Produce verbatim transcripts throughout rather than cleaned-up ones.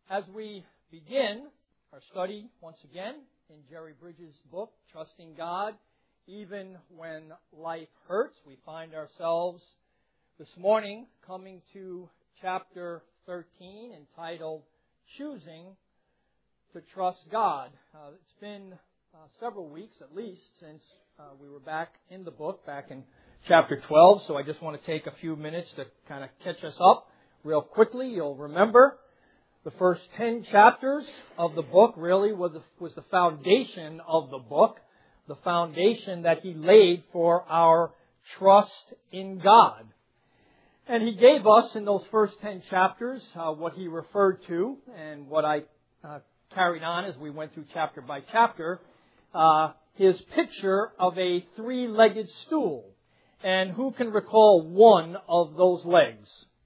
As we begin our study once again in Jerry Bridges' book, Trusting God, Even When Life Hurts, we find ourselves this morning coming to chapter thirteen, entitled Choosing to Trust God. Uh, it's been uh, several weeks at least since uh, we were back in the book, back in chapter twelve, so I just want to take a few minutes to kind of catch us up real quickly. You'll remember the first ten chapters of the book really was the, was the foundation of the book, the foundation that he laid for our trust in God. And he gave us in those first ten chapters uh, what he referred to, and what I uh, carried on as we went through chapter by chapter, uh, his picture of a three-legged stool. And who can recall one of those legs?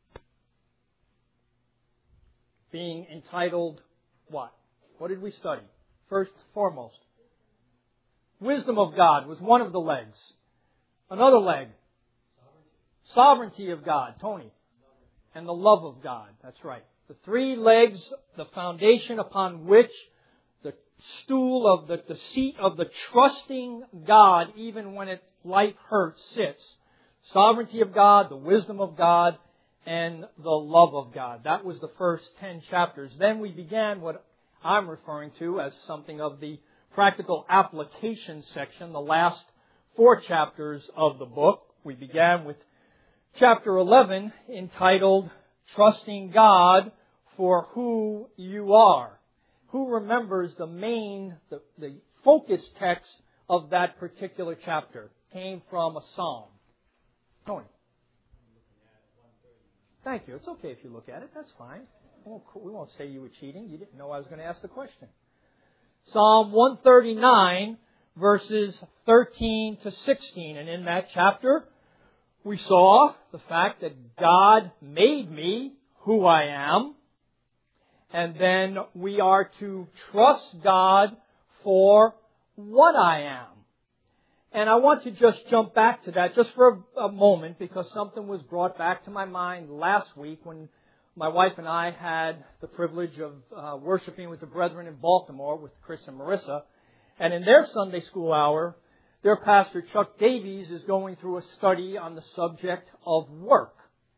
Being entitled what? What did we study? First, foremost. Wisdom of God was one of the legs. Another leg. Sovereignty of God. Tony. And the love of God. That's right. The three legs, the foundation upon which the stool of the, the seat of the trusting God, even when it, life hurts, sits. Sovereignty of God, the wisdom of God, and the love of God. That was the first ten chapters. Then we began what I'm referring to as something of the practical application section, the last four chapters of the book. We began with chapter eleven, entitled Trusting God for Who You Are. Who remembers the main, the, the focus text of that particular chapter? Came from a psalm. Tony. Thank you. It's okay if you look at it. That's fine. We won't, we won't say you were cheating. You didn't know I was going to ask the question. Psalm one thirty-nine, verses thirteen to sixteen. And in that chapter, we saw the fact that God made me who I am. And then we are to trust God for what I am. And I want to just jump back to that just for a, a moment, because something was brought back to my mind last week when my wife and I had the privilege of uh, worshiping with the brethren in Baltimore with Chris and Marissa. And in their Sunday school hour, their pastor, Chuck Davies, is going through a study on the subject of work.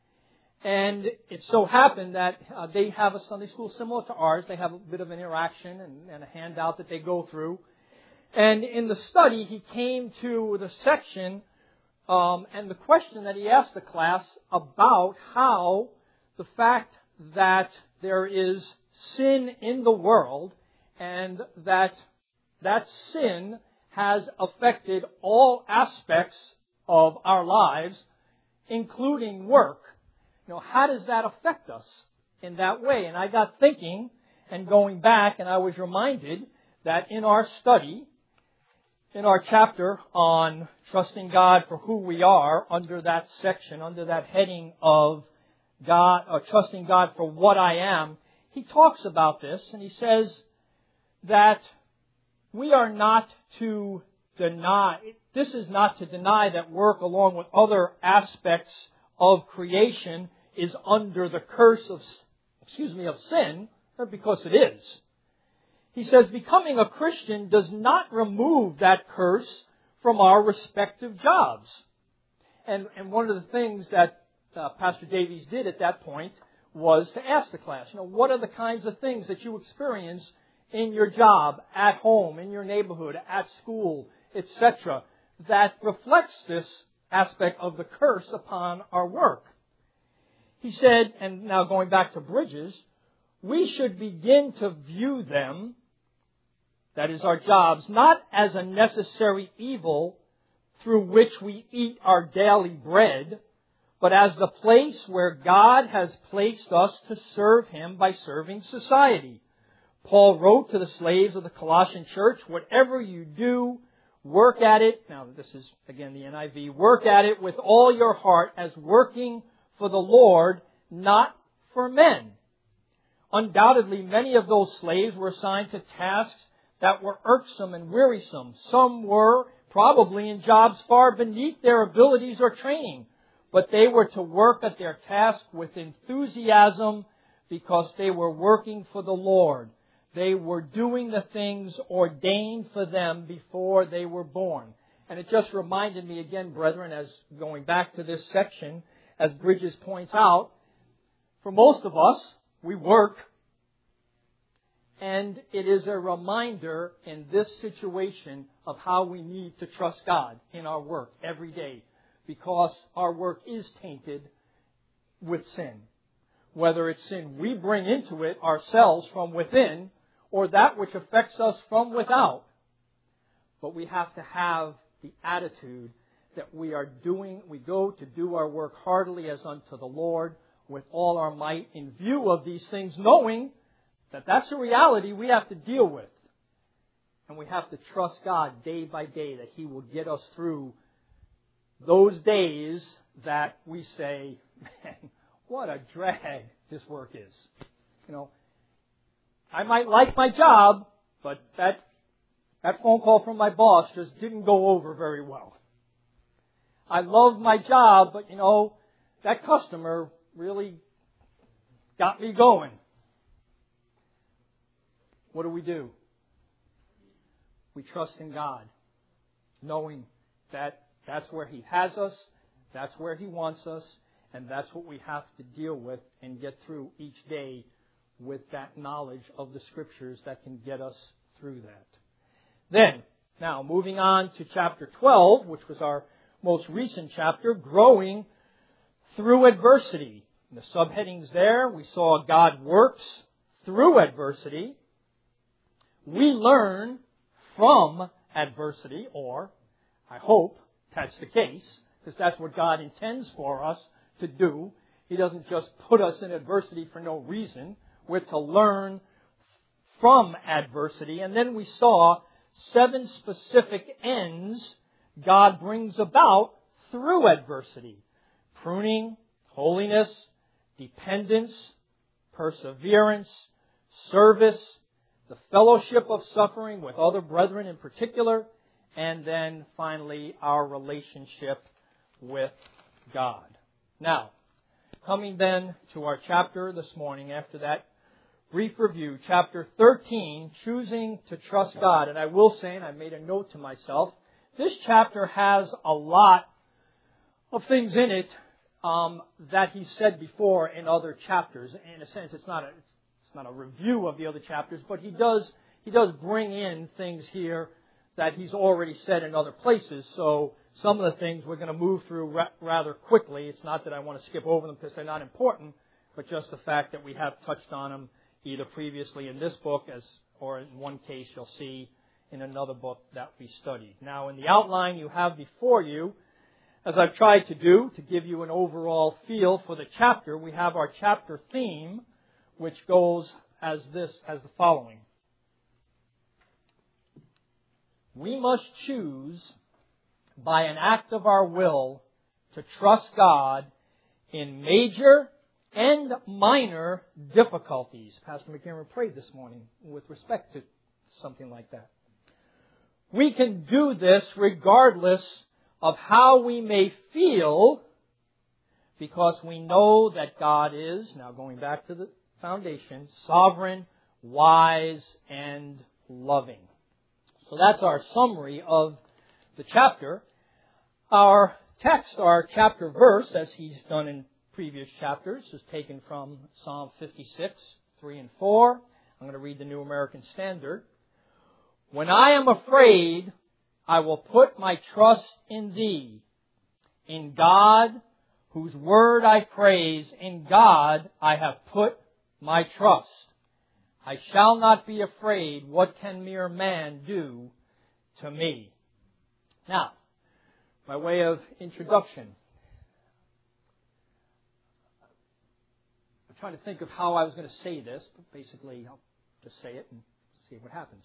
And it so happened that uh, they have a Sunday school similar to ours. They have a bit of an interaction and, and a handout that they go through. And in the study, he came to the section um, and the question that he asked the class about how the fact that there is sin in the world and that that sin has affected all aspects of our lives, including work. You know, how does that affect us in that way? And I got thinking and going back, and I was reminded that in our study, in our chapter on trusting God for who we are, under that section, under that heading of God, or trusting God for what I am, he talks about this, and he says that we are not to deny, this is not to deny that work, along with other aspects of creation, is under the curse of, excuse me, of sin, because it is. He says, becoming a Christian does not remove that curse from our respective jobs. And, and one of the things that uh, Pastor Davies did at that point was to ask the class, you know, what are the kinds of things that you experience in your job, at home, in your neighborhood, at school, et cetera, that reflects this aspect of the curse upon our work? He said, and now going back to Bridges, we should begin to view them, that is our jobs, not as a necessary evil through which we eat our daily bread, but as the place where God has placed us to serve Him by serving society. Paul wrote to the slaves of the Colossian church, whatever you do, work at it, now this is again the N I V, work at it with all your heart as working for the Lord, not for men. Undoubtedly, many of those slaves were assigned to tasks that were irksome and wearisome. Some were probably in jobs far beneath their abilities or training, but they were to work at their task with enthusiasm because they were working for the Lord. They were doing the things ordained for them before they were born. And it just reminded me again, brethren, as going back to this section, as Bridges points out, for most of us, we work. And it is a reminder in this situation of how we need to trust God in our work every day, because our work is tainted with sin. Whether it's sin we bring into it ourselves from within, or that which affects us from without. But we have to have the attitude that we are doing, we go to do our work heartily as unto the Lord with all our might in view of these things, knowing that that's a reality we have to deal with. And we have to trust God day by day that He will get us through those days that we say, man, what a drag this work is. You know, I might like my job, but that that phone call from my boss just didn't go over very well. I love my job, but you know, that customer really got me going. What do we do? We trust in God, knowing that that's where He has us, that's where He wants us, and that's what we have to deal with and get through each day with that knowledge of the Scriptures that can get us through that. Then, now moving on to chapter twelve, which was our most recent chapter, growing through adversity. In the subheadings there, we saw God works through adversity. We learn from adversity, or I hope that's the case, because that's what God intends for us to do. He doesn't just put us in adversity for no reason. We're to learn from adversity. And then we saw seven specific ends God brings about through adversity. Pruning, holiness, dependence, perseverance, service, the fellowship of suffering with other brethren in particular, and then finally our relationship with God. Now, coming then to our chapter this morning after that brief review, chapter thirteen, choosing to trust God. And I will say, and I made a note to myself, this chapter has a lot of things in it um, that he said before in other chapters. In a sense, it's not a, it's not a review of the other chapters, but he does he does bring in things here that he's already said in other places. So some of the things we're going to move through ra- rather quickly. It's not that I want to skip over them because they're not important, but just the fact that we have touched on them either previously in this book, as or in one case you'll see in another book that we studied. Now, in the outline you have before you, as I've tried to do, to give you an overall feel for the chapter, we have our chapter theme, which goes as this, as the following. We must choose by an act of our will to trust God in major and minor difficulties. Pastor McCarron prayed this morning with respect to something like that. We can do this regardless of how we may feel, because we know that God is, now going back to the foundation, sovereign, wise, and loving. So that's our summary of the chapter. Our text, our chapter verse, as he's done in previous chapters, is taken from Psalm fifty-six, three and four. I'm going to read the New American Standard. When I am afraid, I will put my trust in Thee. In God, whose word I praise, in God I have put my trust. I shall not be afraid. What can mere man do to me? Now, by way of introduction, I'm trying to think of how I was going to say this, but basically I'll just say it and see what happens.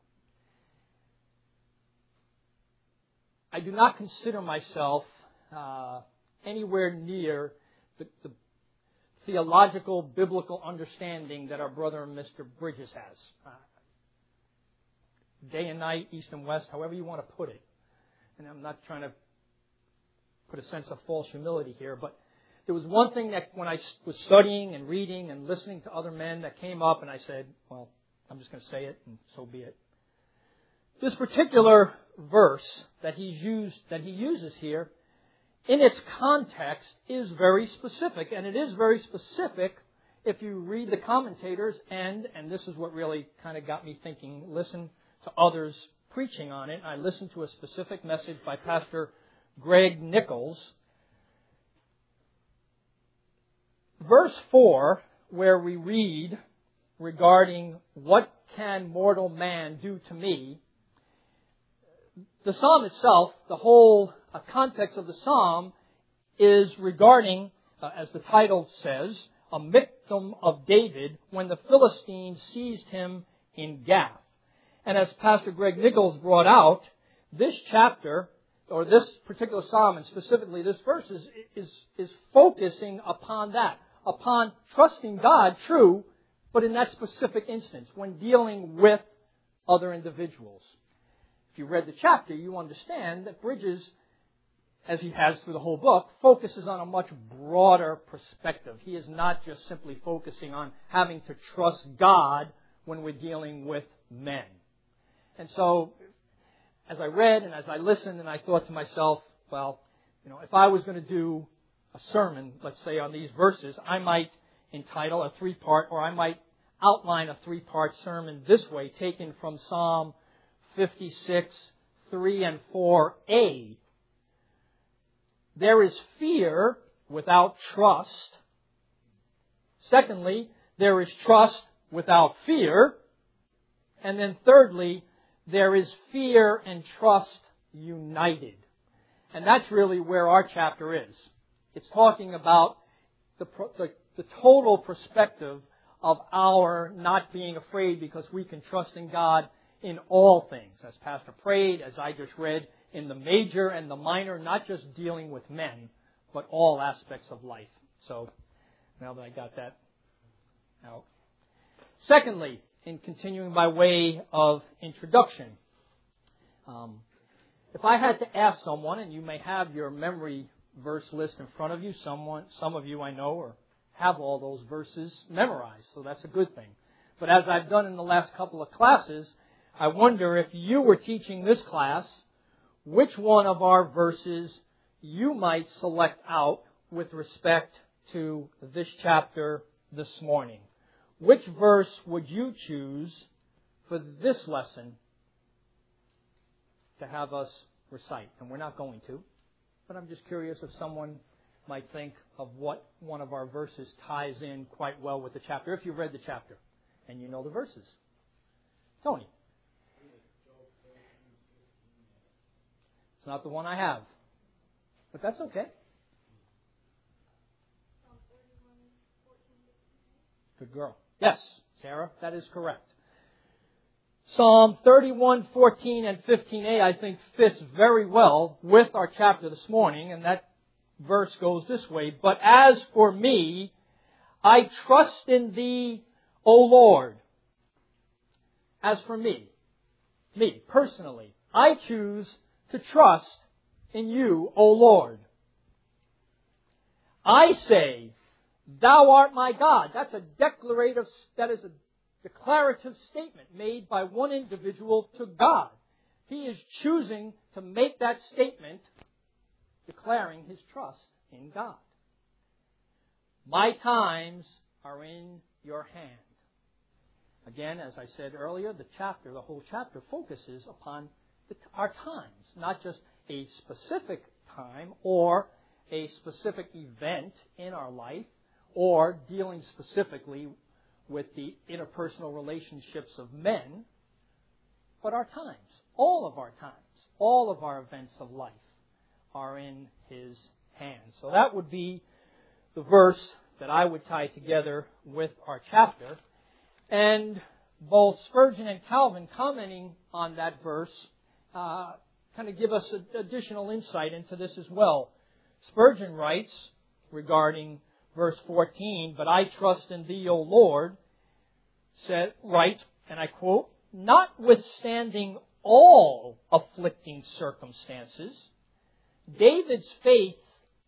I do not consider myself uh, anywhere near the, the theological, biblical understanding that our brother Mister Bridges has. Uh, day and night, east and west, however you want to put it. And I'm not trying to put a sense of false humility here, but there was one thing that when I was studying and reading and listening to other men that came up, and I said, well, I'm just going to say it, and so be it. This particular verse that he's used, that he uses here, in its context, is very specific, and it is very specific if you read the commentators, and, and this is what really kind of got me thinking, listen to others preaching on it. I listened to a specific message by Pastor Greg Nichols. Verse four, where we read regarding what can mortal man do to me, the psalm itself, the whole uh, context of the psalm is regarding, uh, as the title says, a victim of David when the Philistines seized him in Gath. And as Pastor Greg Nichols brought out, this chapter, or this particular psalm, and specifically this verse, is, is, is focusing upon that, upon trusting God, true, but in that specific instance, when dealing with other individuals. If you read the chapter, you understand that Bridges, as he has through the whole book, focuses on a much broader perspective. He is not just simply focusing on having to trust God when we're dealing with men. And so, as I read and as I listened, and I thought to myself, well, you know, if I was going to do a sermon, let's say, on these verses, I might entitle a three-part, or I might outline a three-part sermon this way, taken from Psalm fifty-six, three and four a. There is fear without trust. Secondly, there is trust without fear. And then thirdly, there is fear and trust united. And that's really where our chapter is. It's talking about the, the, the total perspective of our not being afraid because we can trust in God in all things. As Pastor prayed, as I just read, in the major and the minor, not just dealing with men, but all aspects of life. So, now that I got that out. Secondly, in continuing by way of introduction, um, if I had to ask someone, and you may have your memory verse list in front of you, someone, some of you I know or have all those verses memorized, so that's a good thing. But as I've done in the last couple of classes, I wonder if you were teaching this class, which one of our verses you might select out with respect to this chapter this morning. Which verse would you choose for this lesson to have us recite? And we're not going to, but I'm just curious if someone might think of what one of our verses ties in quite well with the chapter, if you've read the chapter and you know the verses. Tony. It's not the one I have, but that's okay. Good girl. Yes, Sarah, that is correct. Psalm thirty-one, fourteen, and fifteen a, I think, fits very well with our chapter this morning, and that verse goes this way. But as for me, I trust in Thee, O Lord. As for me, me, personally, I choose to trust in You, O Lord. I say, Thou art my God. That's a declarative, that is a declarative statement made by one individual to God. He is choosing to make that statement, declaring his trust in God. My times are in Your hand. Again, as I said earlier, the chapter, the whole chapter focuses upon the, our times, not just a specific time or a specific event in our life, or dealing specifically with the interpersonal relationships of men, but our times, all of our times, all of our events of life are in His hands. So that would be the verse that I would tie together with our chapter. And both Spurgeon and Calvin, commenting on that verse, uh, kind of give us additional insight into this as well. Spurgeon writes regarding verse fourteen, but I trust in Thee, O Lord, said, writes, and I quote, notwithstanding all afflicting circumstances, David's faith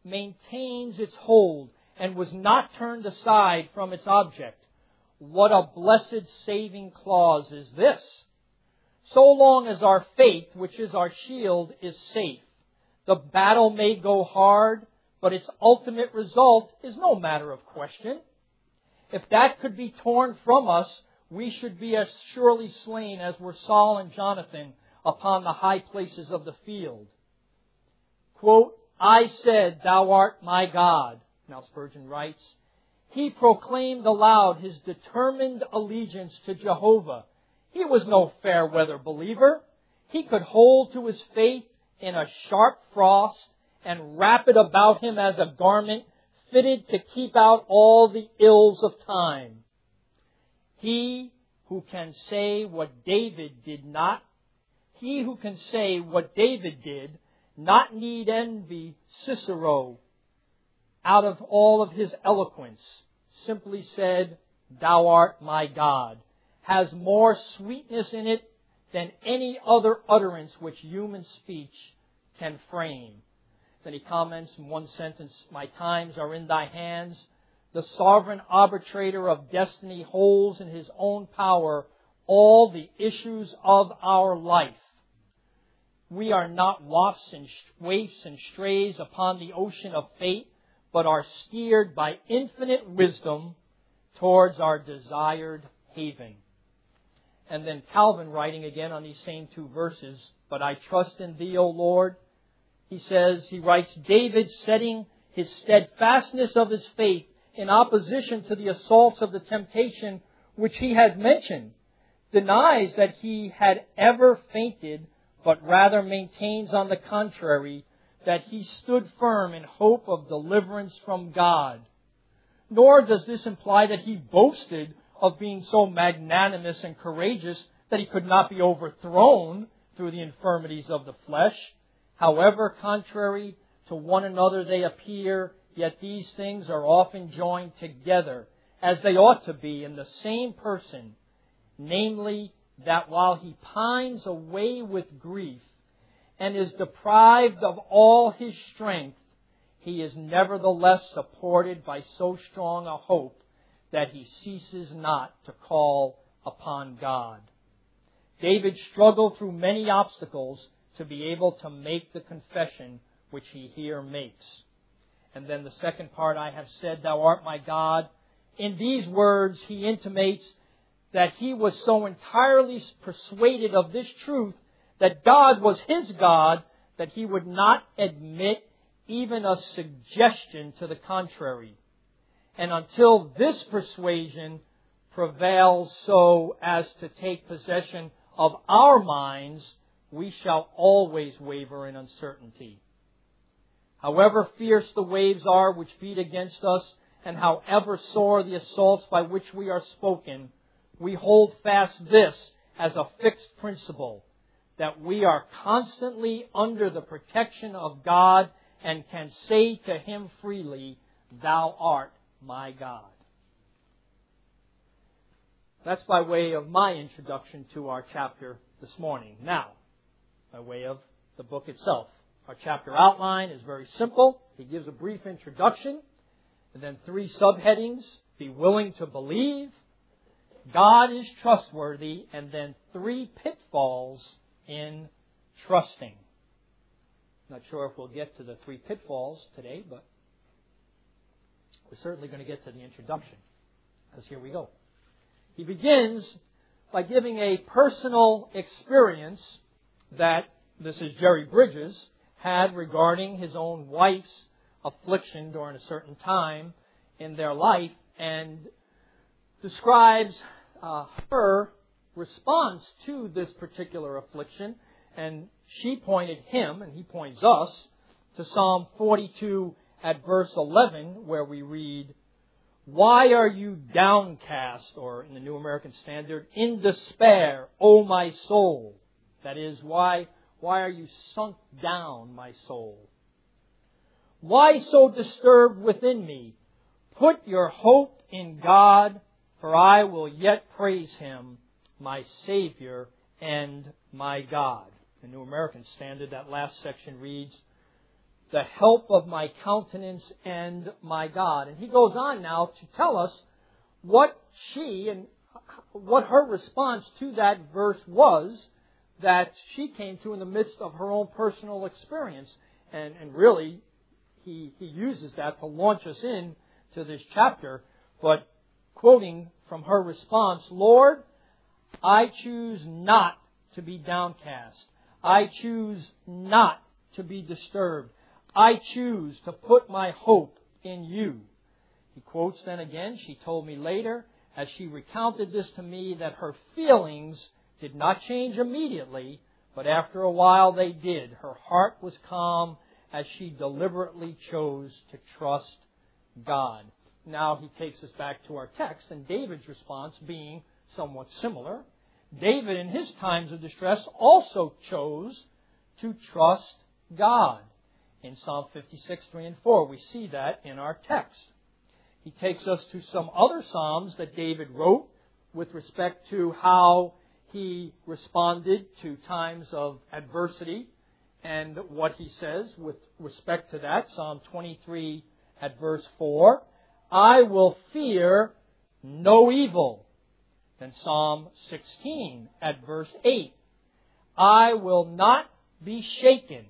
maintains its hold and was not turned aside from its object. What a blessed saving clause is this! So long as our faith, which is our shield, is safe, the battle may go hard, but its ultimate result is no matter of question. If that could be torn from us, we should be as surely slain as were Saul and Jonathan upon the high places of the field. Quote, I said, Thou art my God. Now Spurgeon writes, he proclaimed aloud his determined allegiance to Jehovah. He was no fair weather believer. He could hold to his faith in a sharp frost and wrap it about him as a garment fitted to keep out all the ills of time. He who can say what David did not, he who can say what David did, not need envy Cicero out of all of his eloquence, simply said, Thou art my God, has more sweetness in it than any other utterance which human speech can frame. Then he comments in one sentence, My times are in thy hands. The sovereign arbitrator of destiny holds in his own power all the issues of our life. We are not wafts and waifs and strays upon the ocean of fate, but are steered by infinite wisdom towards our desired haven. And then Calvin, writing again on these same two verses, But I trust in thee, O Lord. He says, he writes, David, setting his steadfastness of his faith in opposition to the assaults of the temptation which he had mentioned, denies that he had ever fainted, but rather maintains on the contrary that he stood firm in hope of deliverance from God. Nor does this imply that he boasted of being so magnanimous and courageous that he could not be overthrown through the infirmities of the flesh. However contrary to one another they appear, yet these things are often joined together, as they ought to be in the same person, namely, that while he pines away with grief and is deprived of all his strength, he is nevertheless supported by so strong a hope that he ceases not to call upon God. David struggled through many obstacles to be able to make the confession which he here makes. And then the second part, I have said, Thou art my God. In these words, he intimates that he was so entirely persuaded of this truth that God was his God that he would not admit even a suggestion to the contrary. And until this persuasion prevails so as to take possession of our minds, we shall always waver in uncertainty. However fierce the waves are which beat against us, and however sore the assaults by which we are spoken, we hold fast this as a fixed principle, that we are constantly under the protection of God and can say to Him freely, Thou art my God. That's by way of my introduction to our chapter this morning. Now, by way of the book itself. Our chapter outline is very simple. He gives a brief introduction, and then three subheadings: be willing to believe, God is trustworthy, and then three pitfalls in trusting. Not sure if we'll get to the three pitfalls today, but we're certainly going to get to the introduction, because here we go. He begins by giving a personal experience that, this is Jerry Bridges, had regarding his own wife's affliction during a certain time in their life, and describes uh, her response to this particular affliction. And she pointed him, and he points us, to Psalm forty-two at verse eleven, where we read, Why are you downcast, or in the New American Standard, in despair, O my soul? That is, why, why are you sunk down, my soul? Why so disturbed within me? Put your hope in God, for I will yet praise Him, my Savior and my God. The New American Standard, that last section reads, the help of my countenance and my God. And he goes on now to tell us what she and what her response to that verse was that she came to in the midst of her own personal experience. And, and really, he, he uses that to launch us in to this chapter. But quoting from her response, Lord, I choose not to be downcast. I choose not to be disturbed. I choose to put my hope in you. He quotes then again, she told me later, as she recounted this to me, that her feelings did not change immediately, but after a while they did. Her heart was calm as she deliberately chose to trust God. Now he takes us back to our text, and David's response being somewhat similar. David, in his times of distress, also chose to trust God. In Psalm fifty-six, three and four, we see that in our text. He takes us to some other Psalms that David wrote with respect to how he responded to times of adversity and what he says with respect to that. Psalm twenty-three at verse four, I will fear no evil. Then Psalm sixteen at verse eight, I will not be shaken.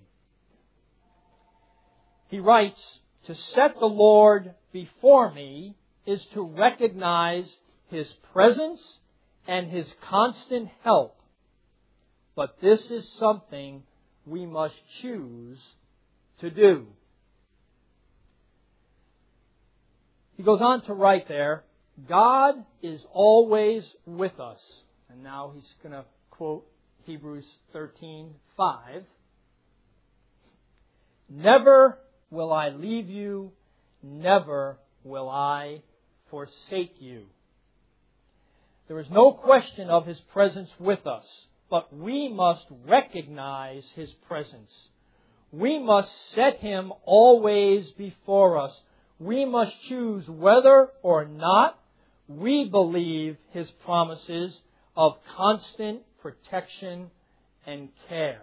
He writes, to set the Lord before me is to recognize His presence and His constant help. But this is something we must choose to do. He goes on to write there, God is always with us. And now he's going to quote Hebrews thirteen five. Never will I leave you, never will I forsake you. There is no question of His presence with us, but we must recognize His presence. We must set Him always before us. We must choose whether or not we believe His promises of constant protection and care.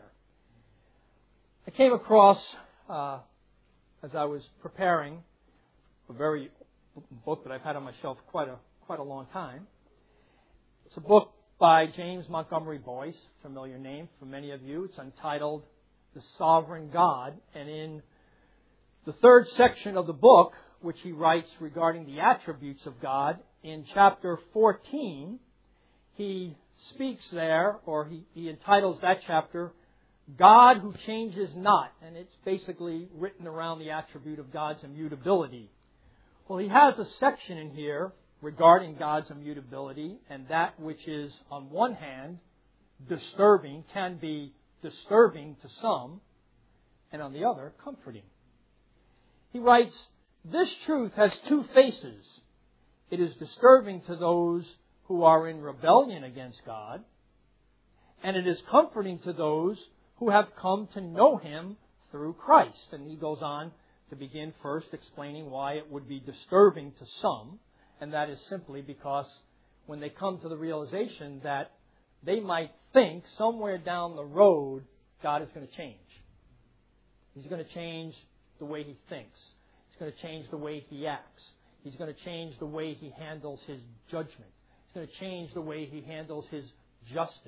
I came across, uh, as I was preparing, a very book that I've had on my shelf quite a quite a long time. It's a book by James Montgomery Boyce, familiar name for many of you. It's entitled The Sovereign God. And in the third section of the book, which he writes regarding the attributes of God, in chapter fourteen, he speaks there, or he, he entitles that chapter, God Who Changes Not. And it's basically written around the attribute of God's immutability. Well, he has a section in here regarding God's immutability, and that which is, on one hand, disturbing, can be disturbing to some, and on the other, comforting. He writes, this truth has two faces. It is disturbing to those who are in rebellion against God, and it is comforting to those who have come to know Him through Christ. And he goes on to begin first explaining why it would be disturbing to some, and that is simply because when they come to the realization that they might think somewhere down the road God is going to change. He's going to change the way He thinks. He's going to change the way He acts. He's going to change the way He handles His judgment. He's going to change the way He handles His justice.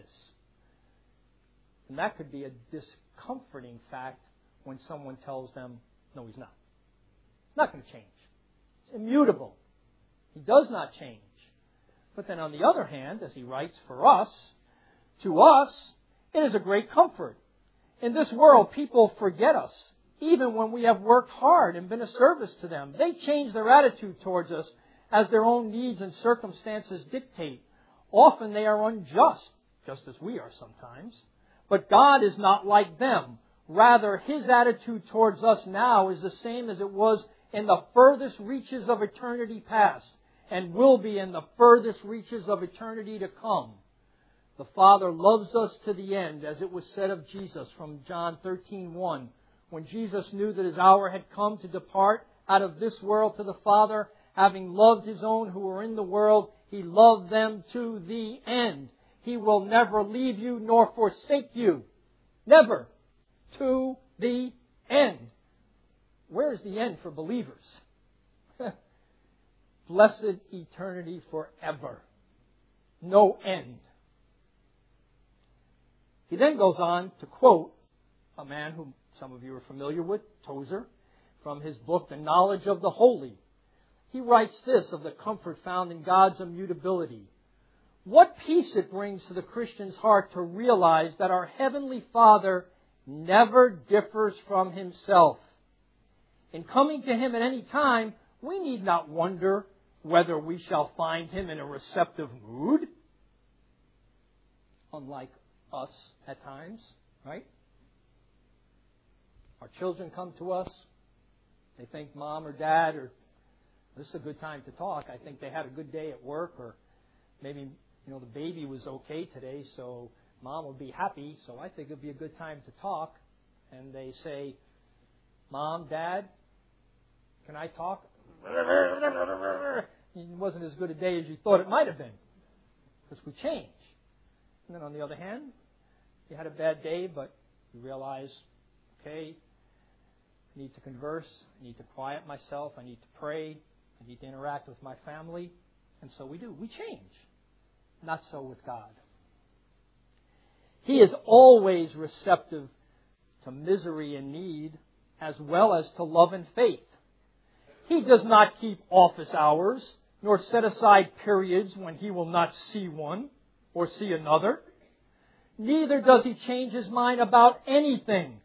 And that could be a discomforting fact when someone tells them, no, He's not. He's not going to change. It's immutable. He does not change. But then on the other hand, as he writes for us, to us, it is a great comfort. In this world, people forget us, even when we have worked hard and been of service to them. They change their attitude towards us as their own needs and circumstances dictate. Often they are unjust, just as we are sometimes. But God is not like them. Rather, His attitude towards us now is the same as it was in the furthest reaches of eternity past, and will be in the furthest reaches of eternity to come. The Father loves us to the end, as it was said of Jesus from John thirteen one. When Jesus knew that His hour had come to depart out of this world to the Father, having loved His own who were in the world, He loved them to the end. He will never leave you nor forsake you. Never. To the end. where's the end for believers? Blessed eternity forever. No end. He then goes on to quote a man whom some of you are familiar with, Tozer, from his book, The Knowledge of the Holy. He writes this of the comfort found in God's immutability. What peace it brings to the Christian's heart to realize that our Heavenly Father never differs from Himself. In coming to Him at any time, we need not wonder whether we shall find Him in a receptive mood, unlike us at times, right? Our children come to us. They think mom or dad, or this is a good time to talk. I think they had a good day at work, or maybe, you know, the baby was okay today, so mom will be happy, so I think it would be a good time to talk. And they say, Mom, Dad, can I talk? It wasn't as good a day as you thought it might have been, because we change. And then on the other hand, you had a bad day, but you realize, okay, I need to converse, I need to quiet myself, I need to pray, I need to interact with my family. And so we do. We change. Not so with God. He is always receptive to misery and need, as well as to love and faith. He does not keep office hours, nor set aside periods when He will not see one or see another. Neither does He change His mind about anything.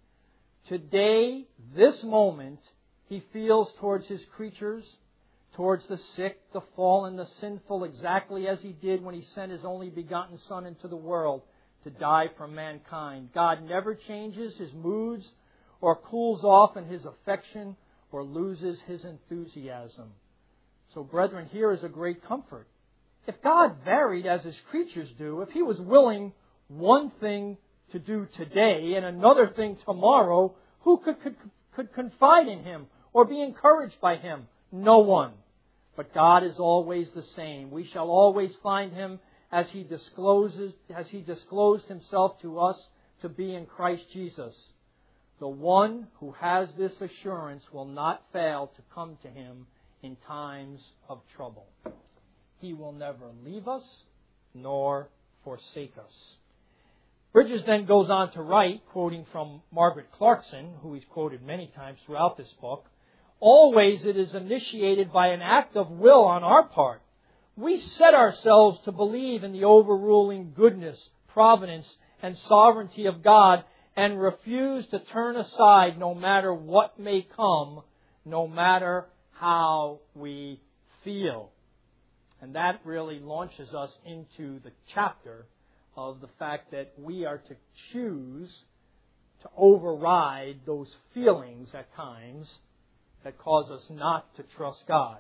Today, this moment, He feels towards His creatures, towards the sick, the fallen, the sinful, exactly as He did when He sent His only begotten Son into the world to die for mankind. God never changes His moods or cools off in His affection or loses His enthusiasm. So, brethren, here is a great comfort. If God varied as His creatures do, if He was willing one thing to do today and another thing tomorrow, who could, could, could confide in Him or be encouraged by Him? No one. But God is always the same. We shall always find Him as He discloses, as He disclosed Himself to us to be in Christ Jesus. The one who has this assurance will not fail to come to Him in times of trouble. He will never leave us nor forsake us. Bridges then goes on to write, quoting from Margaret Clarkson, who he's quoted many times throughout this book, always it is initiated by an act of will on our part. We set ourselves to believe in the overruling goodness, providence, and sovereignty of God and refuse to turn aside no matter what may come, no matter how we feel. And that really launches us into the chapter of the fact that we are to choose to override those feelings at times that cause us not to trust God.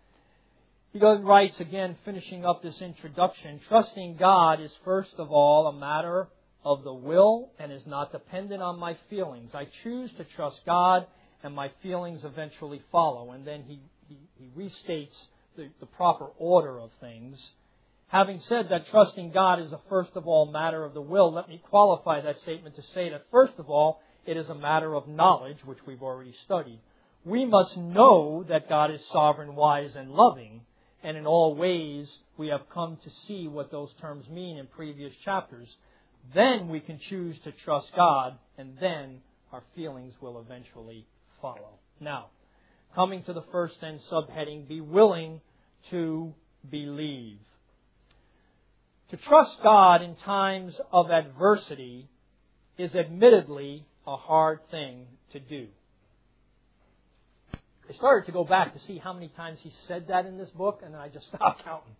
He then writes, again, finishing up this introduction, trusting God is first of all a matter of the will and is not dependent on my feelings. I choose to trust God and my feelings eventually follow. And then he, he, he restates the, the proper order of things. Having said that trusting God is a first of all matter of the will, let me qualify that statement to say that first of all, it is a matter of knowledge, which we've already studied. We must know that God is sovereign, wise, and loving, and in all ways we have come to see what those terms mean in previous chapters. Then we can choose to trust God, and then our feelings will eventually follow. Now, coming to the first then subheading, be willing to believe. To trust God in times of adversity is admittedly a hard thing to do. I started to go back to see how many times he said that in this book, and then I just stopped counting.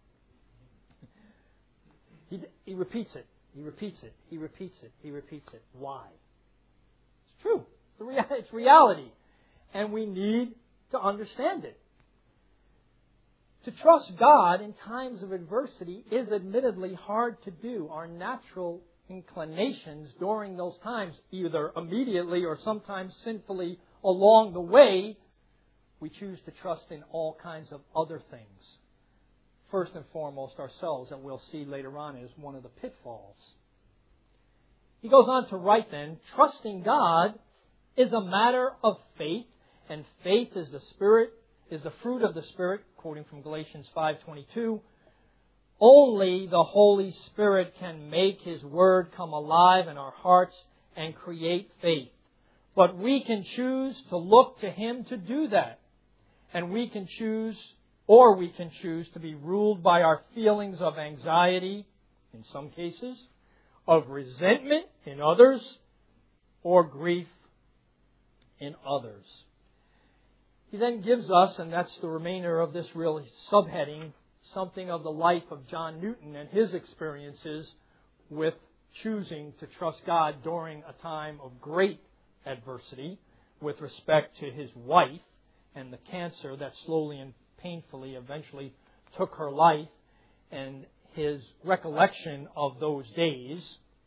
He, he repeats it. He repeats it. He repeats it. He repeats it. Why? It's true. It's, the rea- it's reality. And we need to understand it. To trust God in times of adversity is admittedly hard to do. Our natural inclinations during those times, either immediately or sometimes sinfully along the way, we choose to trust in all kinds of other things. First and foremost, ourselves, and we'll see later on is one of the pitfalls. He goes on to write then, trusting God is a matter of faith and faith is the Spirit, is the fruit of the Spirit, quoting from Galatians five twenty-two. Only the Holy Spirit can make His Word come alive in our hearts and create faith. But we can choose to look to Him to do that. And we can choose, or we can choose to be ruled by our feelings of anxiety, in some cases, of resentment in others, or grief in others. He then gives us, and that's the remainder of this real subheading, something of the life of John Newton and his experiences with choosing to trust God during a time of great adversity with respect to his wife and the cancer that slowly and painfully eventually took her life, and his recollection of those days.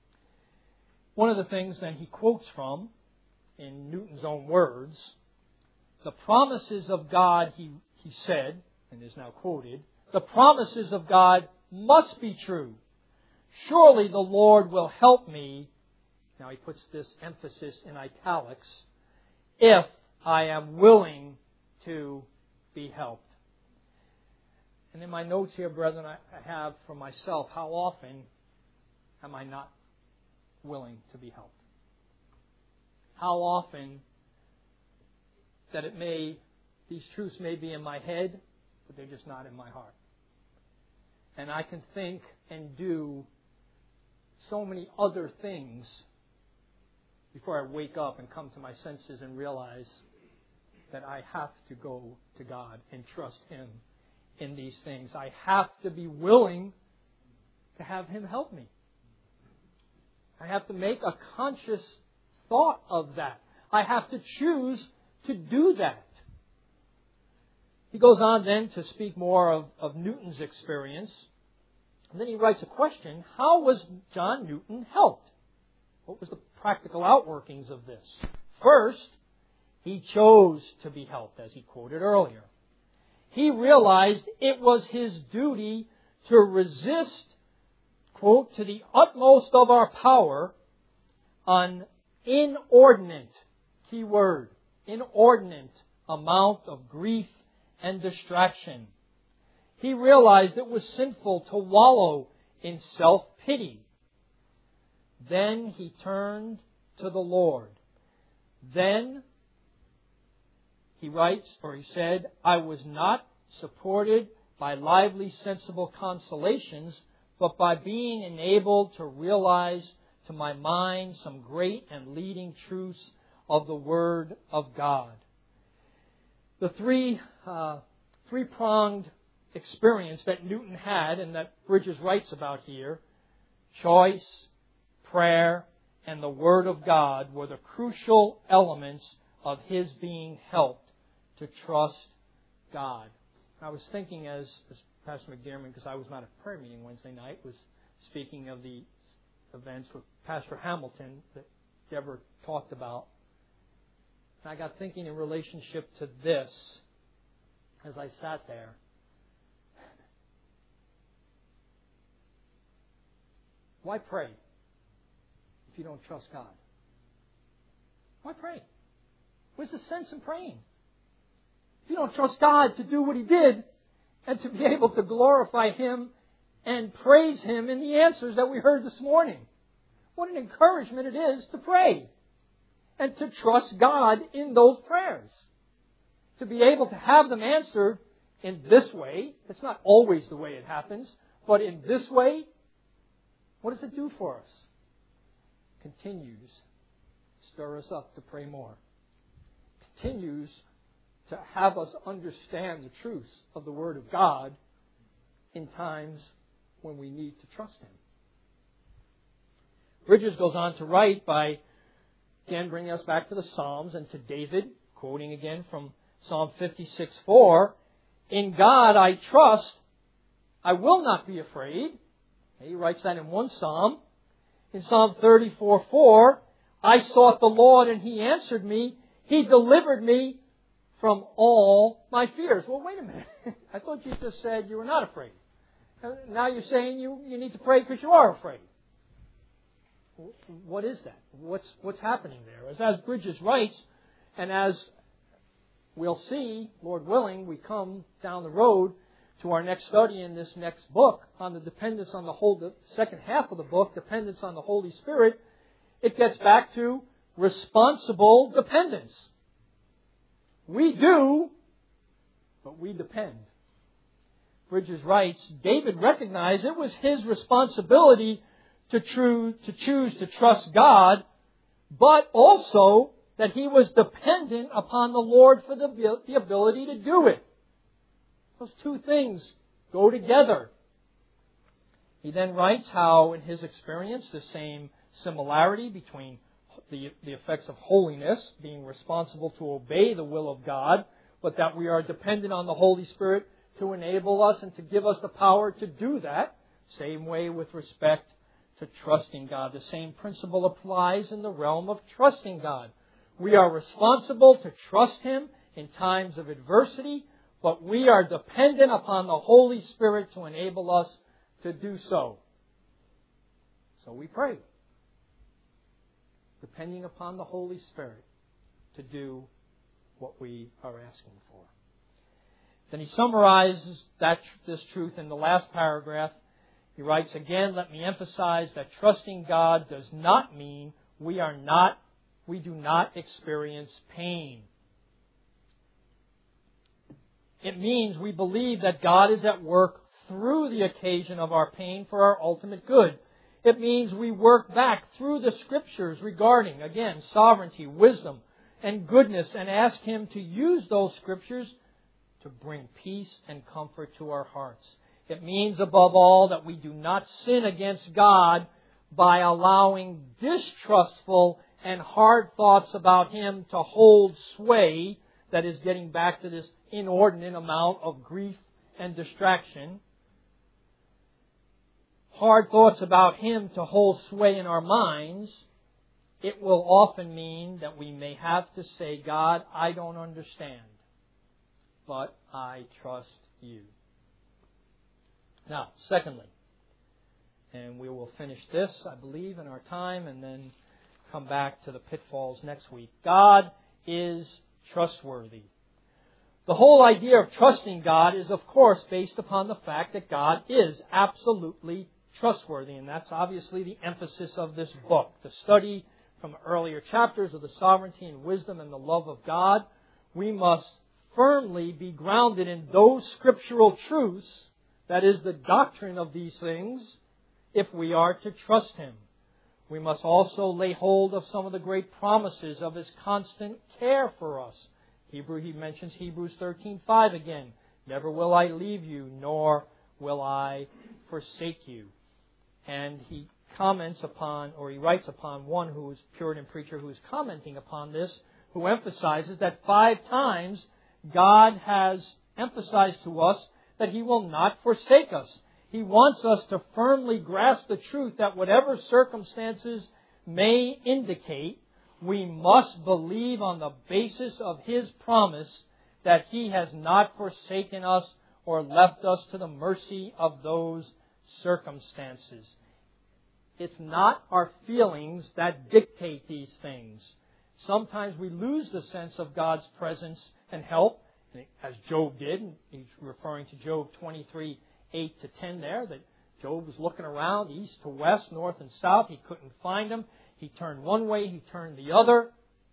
One of the things that he quotes from, in Newton's own words, the promises of God, he, he said, and is now quoted, the promises of God must be true. Surely the Lord will help me, now he puts this emphasis in italics, if I am willing to be helped. And in my notes here, brethren, I have for myself, how often am I not willing to be helped? How often that it may, these truths may be in my head, but they're just not in my heart. And I can think and do so many other things before I wake up and come to my senses and realize that I have to go to God and trust Him in these things. I have to be willing to have Him help me. I have to make a conscious thought of that. I have to choose to do that. He goes on then to speak more of, of Newton's experience. And then he writes a question: how was John Newton helped? What was the practical outworkings of this? First, he chose to be helped, as he quoted earlier. He realized it was his duty to resist, quote, to the utmost of our power, an inordinate, key word, inordinate amount of grief and distraction. He realized it was sinful to wallow in self-pity. Then he turned to the Lord. Then he writes, or he said, I was not supported by lively, sensible consolations, but by being enabled to realize to my mind some great and leading truths of the Word of God. The three, uh, three-pronged experience that Newton had and that Bridges writes about here, choice, prayer, and the Word of God, were the crucial elements of his being helped to trust God. I was thinking as, as Pastor McDermott, because I was not at prayer meeting Wednesday night, was speaking of the events with Pastor Hamilton that Deborah talked about. And I got thinking in relationship to this as I sat there. Why pray if you don't trust God? Why pray? What's the sense in praying? If you don't trust God to do what He did and to be able to glorify Him and praise Him in the answers that we heard this morning. What an encouragement it is to pray and to trust God in those prayers. To be able to have them answered in this way. It's not always the way it happens, but in this way, what does it do for us? Continues to stir us up to pray more. Continues to have us understand the truths of the Word of God in times when we need to trust Him. Bridges goes on to write by, again, bringing us back to the Psalms and to David, quoting again from Psalm fifty-six four, in God I trust, I will not be afraid. He writes that in one psalm. In Psalm thirty-four four, I sought the Lord and He answered me. He delivered me from all my fears. Well, wait a minute. I thought you just said you were not afraid. Now you're saying you, you need to pray because you are afraid. What is that? What's, what's happening there? As, as Bridges writes, and as we'll see, Lord willing, we come down the road to our next study in this next book on the dependence on the whole, the second half of the book, dependence on the Holy Spirit. It gets back to responsible dependence. We do, but we depend. Bridges writes, David recognized it was his responsibility to, true, to choose to trust God, but also that he was dependent upon the Lord for the, the ability to do it. Those two things go together. He then writes how, in his experience, the same similarity between the, the effects of holiness, being responsible to obey the will of God, but that we are dependent on the Holy Spirit to enable us and to give us the power to do that. Same way with respect to trusting God. The same principle applies in the realm of trusting God. We are responsible to trust Him in times of adversity, but we are dependent upon the Holy Spirit to enable us to do so. So we pray, depending upon the Holy Spirit to do what we are asking for. Then he summarizes that this truth in the last paragraph. He writes, again, let me emphasize that trusting God does not mean we are not, we do not experience pain. It means we believe that God is at work through the occasion of our pain for our ultimate good. It means we work back through the Scriptures regarding, again, sovereignty, wisdom, and goodness, and ask Him to use those Scriptures to bring peace and comfort to our hearts. It means, above all, that we do not sin against God by allowing distrustful and hard thoughts about Him to hold sway, that is, getting back to this inordinate amount of grief and distraction. Hard thoughts about Him to hold sway in our minds. It will often mean that we may have to say, God, I don't understand, but I trust You. Now, secondly, and we will finish this, I believe, in our time, and then come back to the pitfalls next week. God is trustworthy. The whole idea of trusting God is, of course, based upon the fact that God is absolutely trustworthy, and that's obviously the emphasis of this book. The study from earlier chapters of the sovereignty and wisdom and the love of God, we must firmly be grounded in those scriptural truths, that is, the doctrine of these things, if we are to trust Him. We must also lay hold of some of the great promises of His constant care for us. Hebrew, he mentions Hebrews thirteen five again. Never will I leave you, nor will I forsake you. And he comments upon, or he writes upon one who is Puritan preacher who is commenting upon this, who emphasizes that five times God has emphasized to us that He will not forsake us. He wants us to firmly grasp the truth that whatever circumstances may indicate, we must believe on the basis of His promise that He has not forsaken us or left us to the mercy of those circumstances. It's not our feelings that dictate these things. Sometimes we lose the sense of God's presence and help, as Job did. He's referring to Job twenty-three, eight to ten there, that Job was looking around east to west, north and south. He couldn't find Him. He turned one way, he turned the other.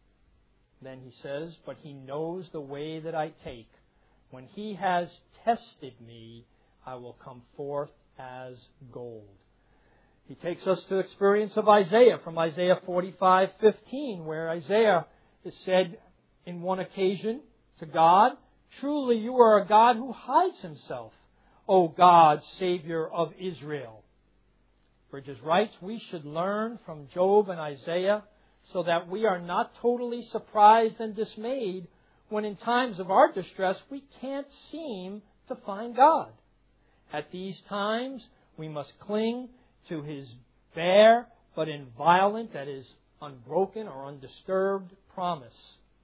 Then he says, but He knows the way that I take. When He has tested me, I will come forth as gold. He takes us to the experience of Isaiah from Isaiah forty-five fifteen, where Isaiah is said in one occasion to God, truly you are a God who hides Himself, O God, Savior of Israel. Bridges writes, we should learn from Job and Isaiah so that we are not totally surprised and dismayed when in times of our distress we can't seem to find God. At these times, we must cling to His bare but inviolate, that is, unbroken or undisturbed promise.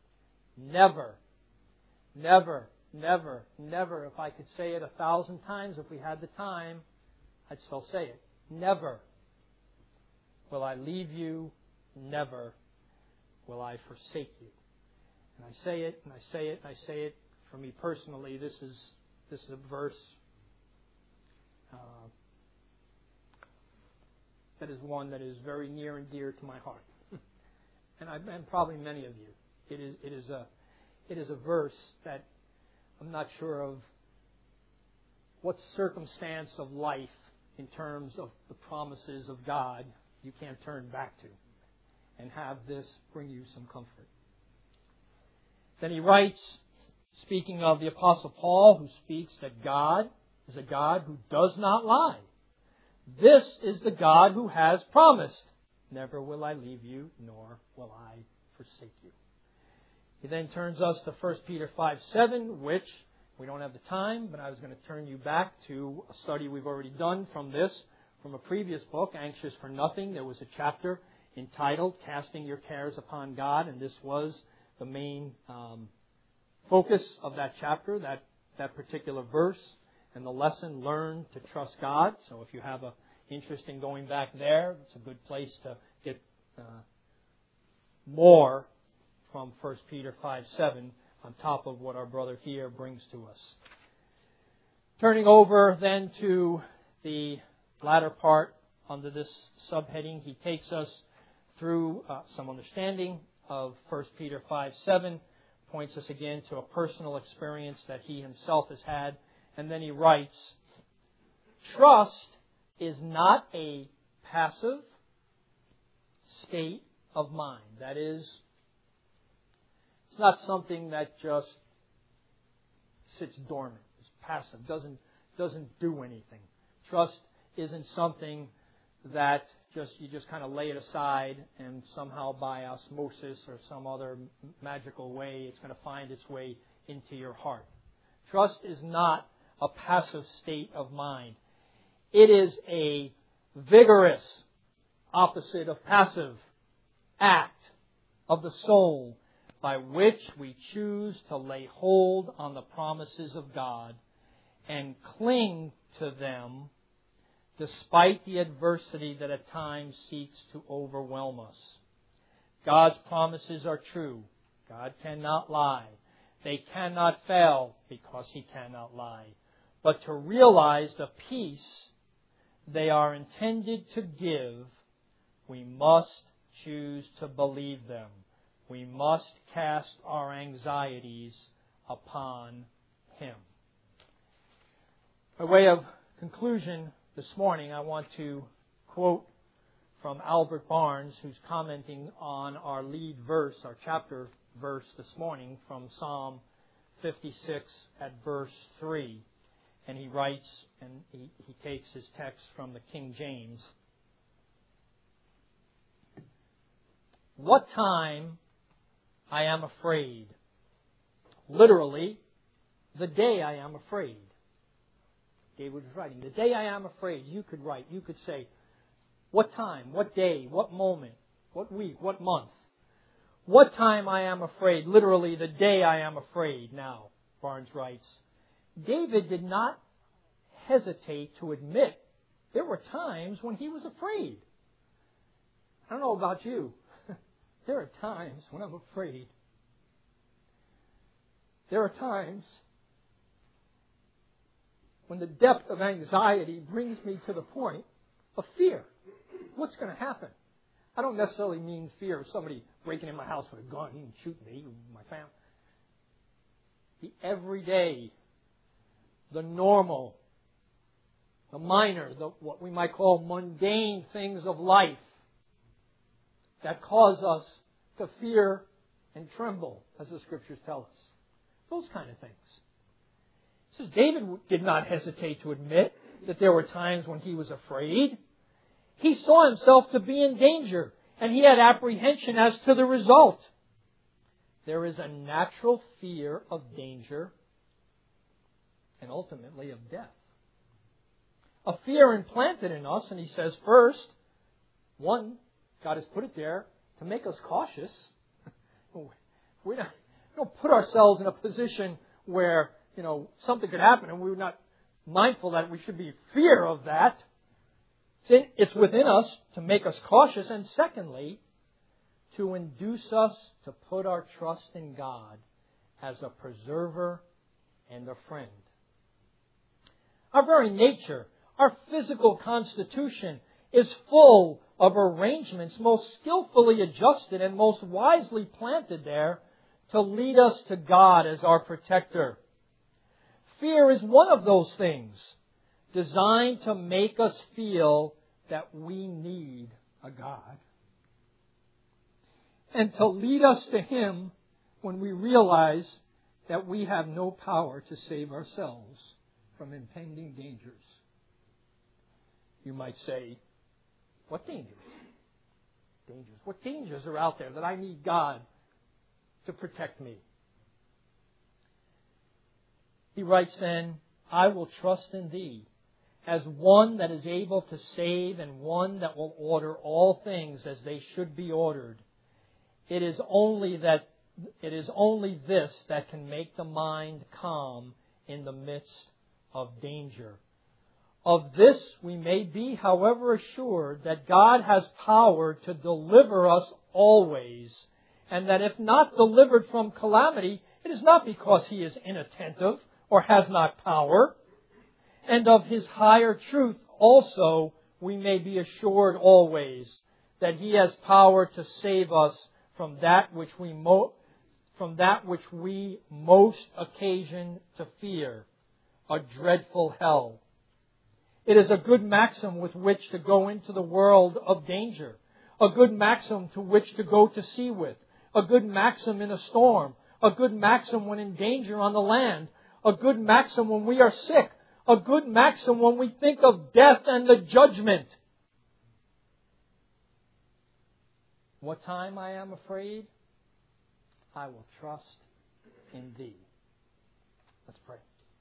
Never, never, never, never, if I could say it a thousand times if we had the time, I'd still say it. Never will I leave you, never will I forsake you. And I say it, and I say it, and I say it. For me personally, this is this is a verse uh, that is one that is very near and dear to my heart, and I and probably many of you. It is it is a it is a verse that I'm not sure of what circumstance of life in terms of the promises of God you can't turn back to and have this bring you some comfort. Then he writes, speaking of the Apostle Paul, who speaks that God is a God who does not lie. This is the God who has promised, never will I leave you, nor will I forsake you. He then turns us to First Peter five seven, which we don't have the time, but I was going to turn you back to a study we've already done from this, from a previous book, Anxious for Nothing. There was a chapter entitled Casting Your Cares Upon God, and this was the main um, focus of that chapter, that, that particular verse, and the lesson, learn to trust God. So if you have an interest in going back there, it's a good place to get uh, more from First Peter five seven on top of what our brother here brings to us. Turning over then to the latter part under this subheading, he takes us through uh, some understanding of First Peter five seven, points us again to a personal experience that he himself has had, and then he writes, trust is not a passive state of mind. That is, it's not something that just sits dormant, it's passive, doesn't doesn't do anything. Trust isn't something that just you just kind of lay it aside and somehow by osmosis or some other magical way it's going to find its way into your heart. Trust is not a passive state of mind. It is a vigorous opposite of passive act of the soul by which we choose to lay hold on the promises of God and cling to them despite the adversity that at times seeks to overwhelm us. God's promises are true. God cannot lie. They cannot fail because He cannot lie. But to realize the peace they are intended to give, we must choose to believe them. We must cast our anxieties upon Him. By way of conclusion this morning, I want to quote from Albert Barnes, who's commenting on our lead verse, our chapter verse this morning from Psalm fifty-six at verse three. And he writes, and he, he takes his text from the King James. What time I am afraid. Literally, the day I am afraid. David was writing, the day I am afraid. You could write, you could say, what time, what day, what moment, what week, what month. What time I am afraid. Literally, the day I am afraid. Now, Barnes writes, David did not hesitate to admit there were times when he was afraid. I don't know about you. There are times when I'm afraid. There are times when the depth of anxiety brings me to the point of fear. What's going to happen? I don't necessarily mean fear of somebody breaking in my house with a gun and shooting me and my family. The everyday, the normal, the minor, the, what we might call mundane things of life that cause us to fear and tremble, as the Scriptures tell us. Those kind of things. It says David did not hesitate to admit that there were times when he was afraid. He saw himself to be in danger, and he had apprehension as to the result. There is a natural fear of danger and ultimately of death. A fear implanted in us, and he says first, one, God has put it there to make us cautious. We don't, we don't put ourselves in a position where, you know, something could happen and we're not mindful that we should be in fear of that. It's within us to make us cautious. And secondly, to induce us to put our trust in God as a preserver and a friend. Our very nature, our physical constitution, is full of arrangements most skillfully adjusted and most wisely planted there to lead us to God as our protector. Fear is one of those things designed to make us feel that we need a God and to lead us to Him when we realize that we have no power to save ourselves from impending dangers. You might say, what dangers? Dangers. What dangers are out there that I need God to protect me? He writes then, I will trust in Thee as one that is able to save and one that will order all things as they should be ordered. It is only that it is only this that can make the mind calm in the midst of danger. Of this we may be, however, assured that God has power to deliver us always, and that if not delivered from calamity, it is not because He is inattentive or has not power. And of His higher truth also we may be assured always that He has power to save us from that which we mo- from that which we most occasion to fear, a dreadful hell. It is a good maxim with which to go into the world of danger, a good maxim to which to go to sea with, a good maxim in a storm, a good maxim when in danger on the land, a good maxim when we are sick, a good maxim when we think of death and the judgment. What time I am afraid, I will trust in Thee. Let's pray.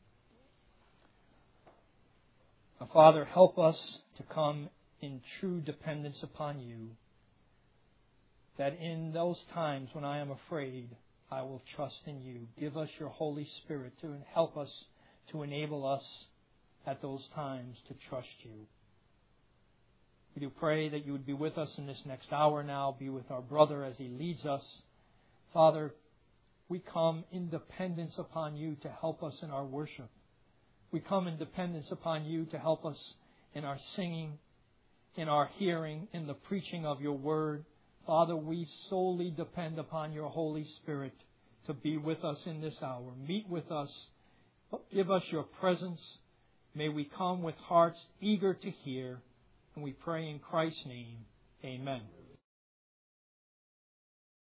Our Father, help us to come in true dependence upon You, that in those times when I am afraid, I will trust in You. Give us Your Holy Spirit to help us, to enable us at those times to trust You. We do pray that You would be with us in this next hour now, be with our brother as he leads us. Father, we come in dependence upon You to help us in our worship. We come in dependence upon You to help us in our singing, in our hearing, in the preaching of Your word. Father, we solely depend upon Your Holy Spirit to be with us in this hour. Meet with us. Give us Your presence. May we come with hearts eager to hear. And we pray in Christ's name. Amen.